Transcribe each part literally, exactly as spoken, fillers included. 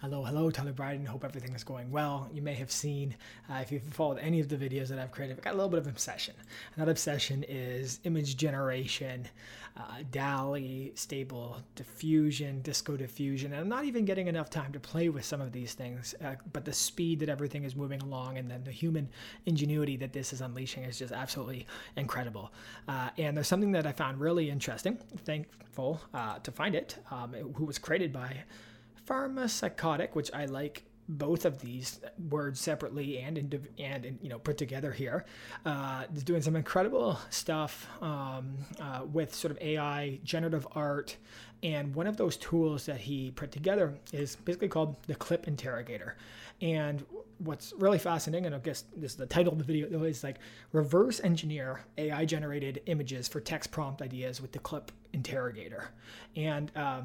Hello, hello, Tyler Bryden. Hope everything is going well. You may have seen, uh, if you've followed any of the videos that I've created, I've got a little bit of obsession. And that obsession is image generation, uh, DALL-E, Stable Diffusion, Disco Diffusion. And I'm not even getting enough time to play with some of these things, uh, but the speed that everything is moving along and then the human ingenuity that this is unleashing is just absolutely incredible. Uh, and there's something that I found really interesting, thankful uh, to find it, um, who was created by Pharmapsychotic, which I like both of these words separately and in, and in, you know put together here. Uh, is doing some incredible stuff um, uh, with sort of A I, generative art, and one of those tools that he put together is basically called the Clip Interrogator. And what's really fascinating, and I guess this is the title of the video, though, is like reverse engineer A I generated images for text prompt ideas with the Clip Interrogator. And um,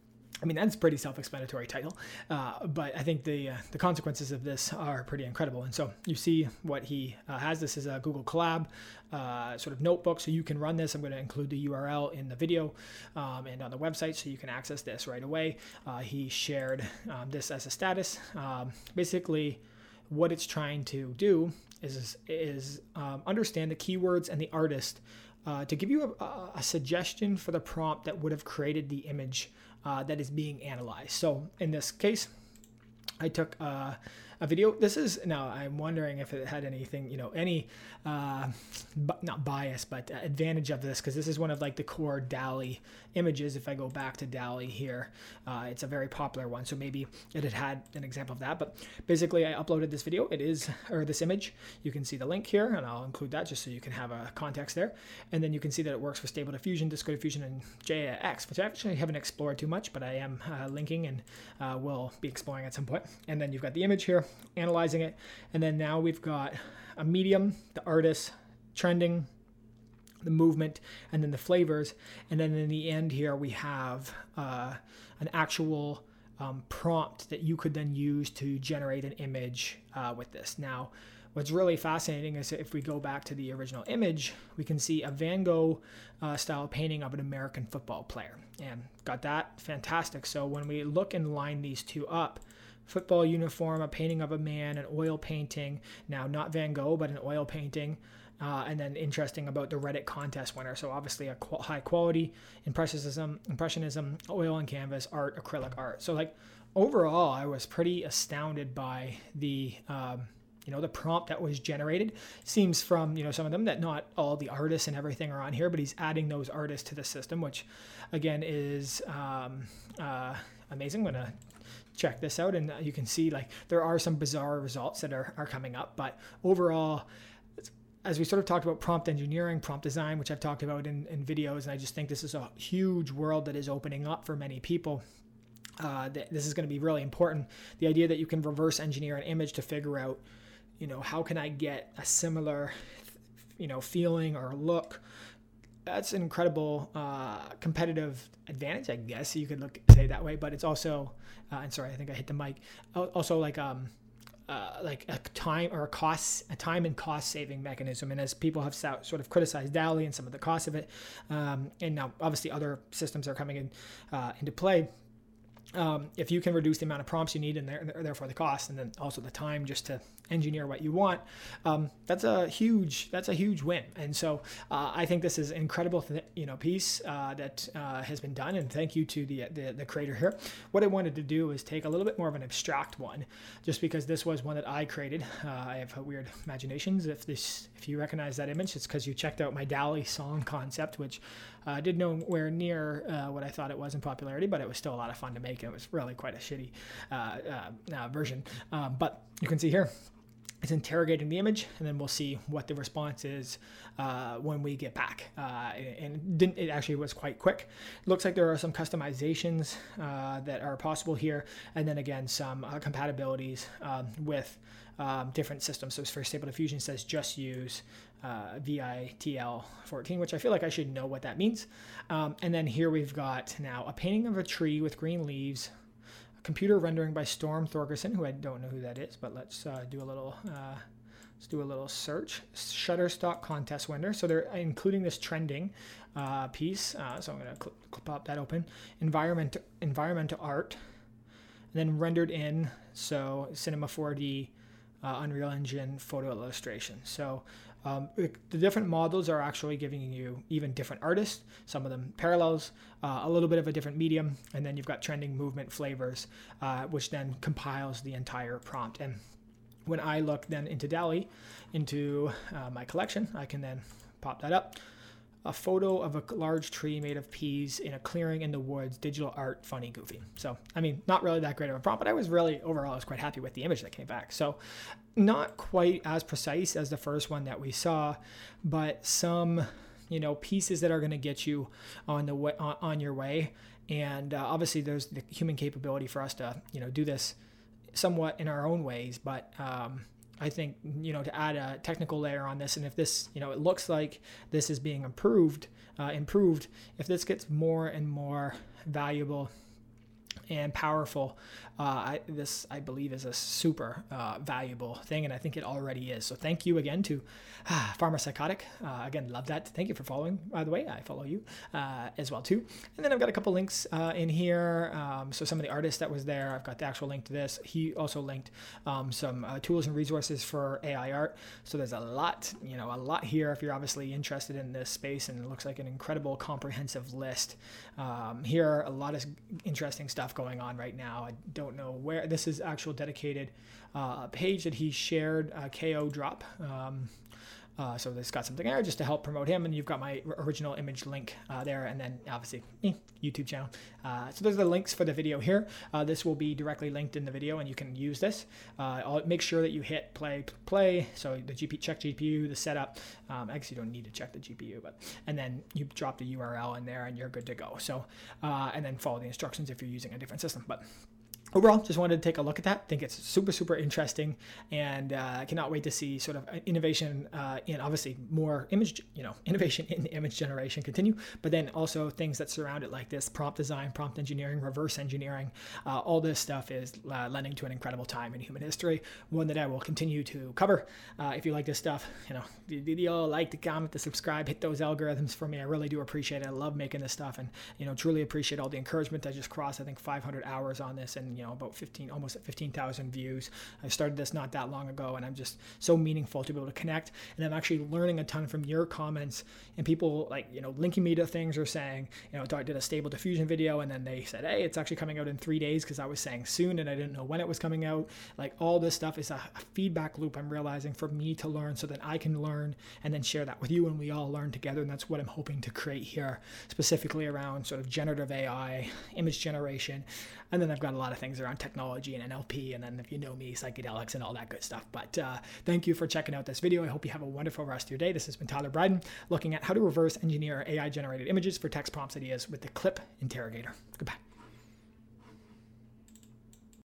I mean, that's a pretty self-explanatory title, uh, but I think the uh, the consequences of this are pretty incredible. And so you see what he uh, has. This is a Google Colab uh, sort of notebook, so you can run this. I'm going to include the U R L in the video um, and on the website, so you can access this right away. Uh, he shared um, this as a status. Um, basically, what it's trying to do is, is um, understand the keywords and the artist uh, to give you a, a suggestion for the prompt that would have created the image Uh, that is being analyzed. So in this case, I took uh, a video. This is now I'm wondering if it had anything, you know, any uh, bu- not bias, but advantage of this, because this is one of like the core DALL-E images. If I go back to DALL-E here, uh, it's a very popular one. So maybe it had had an example of that. But basically, I uploaded this video. It is or this image. You can see the link here, and I'll include that just so you can have a context there. And then you can see that it works for Stable Diffusion, Disco Diffusion, and J A X, which I actually haven't explored too much, but I am uh, linking and uh, will be exploring at some point. And then you've got the image here, analyzing it, and then now we've got a medium, the artist, trending, the movement, and then the flavors, and then in the end here we have uh, an actual um, prompt that you could then use to generate an image uh, with this. Now, what's really fascinating is if we go back to the original image, we can see a Van Gogh uh, style painting of an American football player, and got that fantastic. So when we look and line these two up, football uniform, a painting of a man, an oil painting, now not Van Gogh, but an oil painting, uh, and then interesting about the Reddit contest winner. So obviously a qu- high quality impressionism, impressionism, oil on canvas, art, acrylic art. So like overall, I was pretty astounded by the, um, you know, the prompt that was generated. Seems from, you know, some of them that not all the artists and everything are on here, but he's adding those artists to the system, which again is um, uh, amazing. I'm gonna check this out, and you can see like there are some bizarre results that are, are coming up, but overall, as we sort of talked about prompt engineering, prompt design, which I've talked about in, in videos, and I just think this is a huge world that is opening up for many people. Uh, th- this is going to be really important. The idea that you can reverse engineer an image to figure out, you know, how can I get a similar, you know, feeling or look. That's an incredible uh, competitive advantage, I guess you could look say it that way. But it's also, uh, and sorry, I think I hit the mic. Also, like um, uh, like a time or a cost, a time and cost saving mechanism. And as people have sort of criticized DALL-E and some of the costs of it, um, and now obviously other systems are coming in uh, into play. Um, if you can reduce the amount of prompts you need and there, therefore the cost, and then also the time just to engineer what you want, um, that's a huge that's a huge win. And so uh, I think this is an incredible th- you know piece uh, that uh, has been done. And thank you to the, the the creator here. What I wanted to do is take a little bit more of an abstract one, just because this was one that I created. Uh, I have weird imaginations. If this if you recognize that image, it's because you checked out my DALL-E song concept, which uh, did nowhere near uh, what I thought it was in popularity, but it was still a lot of fun to make. It was really quite a shitty uh, uh, uh, version. Um, but you can see here, it's interrogating the image, and then we'll see what the response is uh, when we get back. Uh, and it, didn't, it actually was quite quick. It looks like there are some customizations uh, that are possible here, and then again, some uh, compatibilities um, with um, different systems. So for Stable Diffusion, it says just use uh, V I T L fourteen, which I feel like I should know what that means. Um, and then here we've got now a painting of a tree with green leaves, computer rendering by Storm Thorgerson, who I don't know who that is, but let's uh, do a little uh, let's do a little search. Shutterstock contest winner. So they're including this trending uh, piece. Uh, so I'm going to cl- pop that open. Environment environmental art. and then rendered in, so Cinema four D, uh, Unreal Engine, photo illustration. So um, the different models are actually giving you even different artists, some of them parallels, uh, a little bit of a different medium, and then you've got trending movement flavors, uh, which then compiles the entire prompt. And when I look then into DALL-E, into uh, my collection, I can then pop that up. A photo of a large tree made of peas in a clearing in the woods, digital art, funny, goofy. So, I mean, not really that great of a prompt, but I was really, overall, I was quite happy with the image that came back. So, not quite as precise as the first one that we saw, but some, you know, pieces that are going to get you on the way, on, on your way. And uh, obviously, there's the human capability for us to, you know, do this somewhat in our own ways, but um, I think, you know, to add a technical layer on this, and if this, you know, it looks like this is being improved, uh, improved, if this gets more and more valuable and powerful, uh, I, this, I believe, is a super uh, valuable thing, and I think it already is. So thank you again to ah, Farmer Psychotic. Uh, again, love that. Thank you for following, by the way. I follow you uh, as well, too. And then I've got a couple links uh, in here. Um, so some of the artists that was there, I've got the actual link to this. He also linked um, some uh, tools and resources for A I art. So there's a lot, you know, a lot here if you're obviously interested in this space, and it looks like an incredible comprehensive list. Um, here, a lot of interesting stuff going on right now. I don't know where this is. Actual dedicated uh, page that he shared, uh, K O drop. Um, uh, so this got something there just to help promote him, and you've got my original image link uh, there, and then obviously me, YouTube channel. Uh, so those are the links for the video here. Uh, this will be directly linked in the video, and you can use this. Uh, I'll make sure that you hit play, play. So the G P, check G P U, the setup. Um, I guess you don't need to check the G P U, but and then you drop the U R L in there, and you're good to go. So uh, and then follow the instructions if you're using a different system, but. Overall, just wanted to take a look at that. I think it's super, super interesting, and uh, I cannot wait to see sort of innovation uh, in obviously more image, you know, innovation in image generation continue, but then also things that surround it like this, prompt design, prompt engineering, reverse engineering. Uh, all this stuff is uh, lending to an incredible time in human history, one that I will continue to cover. Uh, if you like this stuff, you know, the video, like, the comment, the subscribe, hit those algorithms for me. I really do appreciate it. I love making this stuff, and, you know, truly appreciate all the encouragement. I just crossed, I think, five hundred hours on this, and, you know, about fifteen, almost fifteen thousand views. I started this not that long ago, and I'm just so meaningful to be able to connect. And I'm actually learning a ton from your comments and people like, you know, linking me to things or saying, you know, I did a Stable Diffusion video, and then they said, hey, it's actually coming out in three days because I was saying soon and I didn't know when it was coming out. Like, all this stuff is a, a feedback loop I'm realizing for me to learn so that I can learn and then share that with you, and we all learn together. And that's what I'm hoping to create here, specifically around sort of generative A I, image generation. And then I've got a lot of things around technology and N L P, and then if you know me, psychedelics and all that good stuff. But uh, thank you for checking out this video. I hope you have a wonderful rest of your day. This has been Tyler Bryden, looking at how to reverse engineer A I generated images for text prompts ideas with the Clip Interrogator. Goodbye.